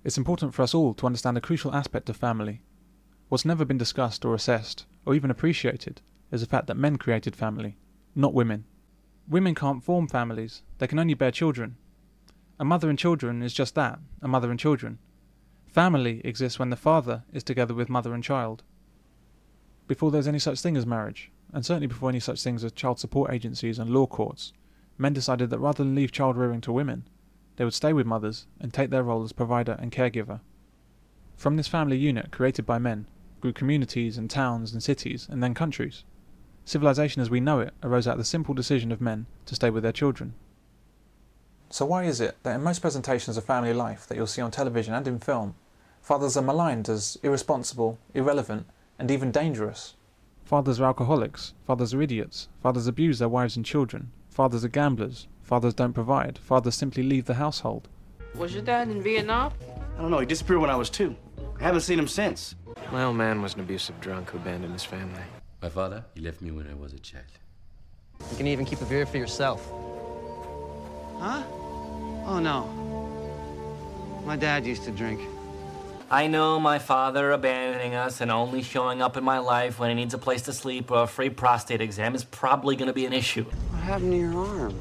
It's important for us all to understand a crucial aspect of family. What's never been discussed or assessed, or even appreciated, is the fact that men created family, not women. Women can't form families, they can only bear children. A mother and children is just that, a mother and children. Family exists when the father is together with mother and child. Before there's any such thing as marriage, and certainly before any such things as child support agencies and law courts, men decided that rather than leave child rearing to women, they would stay with mothers and take their role as provider and caregiver. From this family unit created by men grew communities and towns and cities and then countries. Civilization as we know it arose out of the simple decision of men to stay with their children. So why is it that in most presentations of family life that you'll see on television and in film, fathers are maligned as irresponsible, irrelevant, and even dangerous? Fathers are alcoholics, fathers are idiots, fathers abuse their wives and children, fathers are gamblers, fathers don't provide, fathers simply leave the household. Was your dad in Vietnam? I don't know, he disappeared when I was 2. I haven't seen him since. My old man was an abusive drunk who abandoned his family. My father, he left me when I was a child. You can even keep a beer for yourself. Huh? Oh, no. My dad used to drink. I know my father abandoning us and only showing up in my life when he needs a place to sleep or a free prostate exam is probably going to be an issue. What happened to your arm?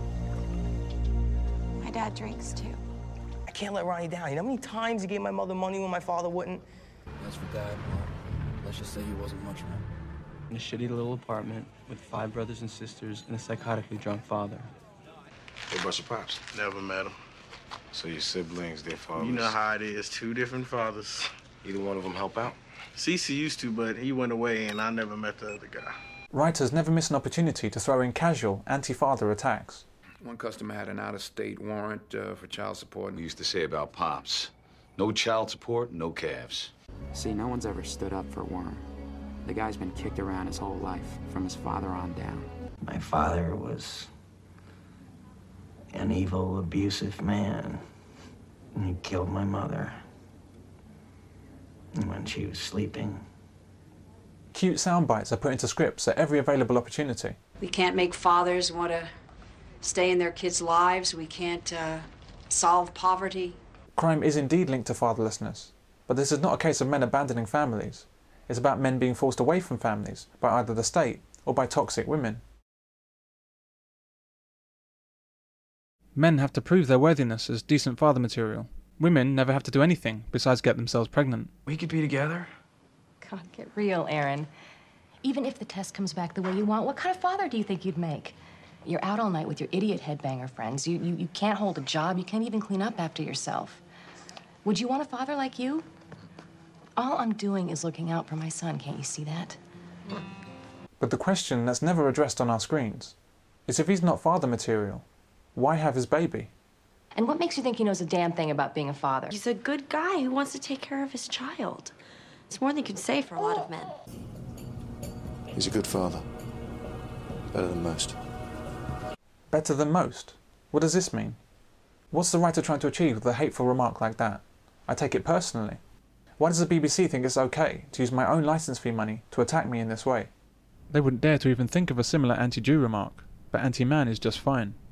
My dad drinks, too. I can't let Ronnie down. You know how many times he gave my mother money when my father wouldn't? As for Dad, well, let's just say he wasn't much of him. In a shitty little apartment with 5 brothers and sisters and a psychotically drunk father. What about your pops? Never met him. So your siblings, their fathers? You know how it is, 2 different fathers. Either one of them help out? Cece used to, but he went away and I never met the other guy. Writers never miss an opportunity to throw in casual, anti-father attacks. One customer had an out-of-state warrant for child support. We used to say about Pops, no child support, no calves. See, no one's ever stood up for Worm. The guy's been kicked around his whole life, from his father on down. My father was an evil, abusive man. And he killed my mother when she was sleeping. Cute sound bites are put into scripts at every available opportunity. We can't make fathers want to stay in their kids' lives. We can't solve poverty. Crime is indeed linked to fatherlessness, but this is not a case of men abandoning families. It's about men being forced away from families by either the state or by toxic women. Men have to prove their worthiness as decent father material. Women never have to do anything besides get themselves pregnant. We could be together. God, get real, Aaron. Even if the test comes back the way you want, what kind of father do you think you'd make? You're out all night with your idiot headbanger friends. You can't hold a job. You can't even clean up after yourself. Would you want a father like you? All I'm doing is looking out for my son. Can't you see that? But the question that's never addressed on our screens is, if he's not father material, why have his baby? And what makes you think he knows a damn thing about being a father? He's a good guy who wants to take care of his child. It's more than you can say for a lot of men. He's a good father. Better than most. Better than most? What does this mean? What's the writer trying to achieve with a hateful remark like that? I take it personally. Why does the BBC think it's okay to use my own licence fee money to attack me in this way? They wouldn't dare to even think of a similar anti-Jew remark, but anti-man is just fine.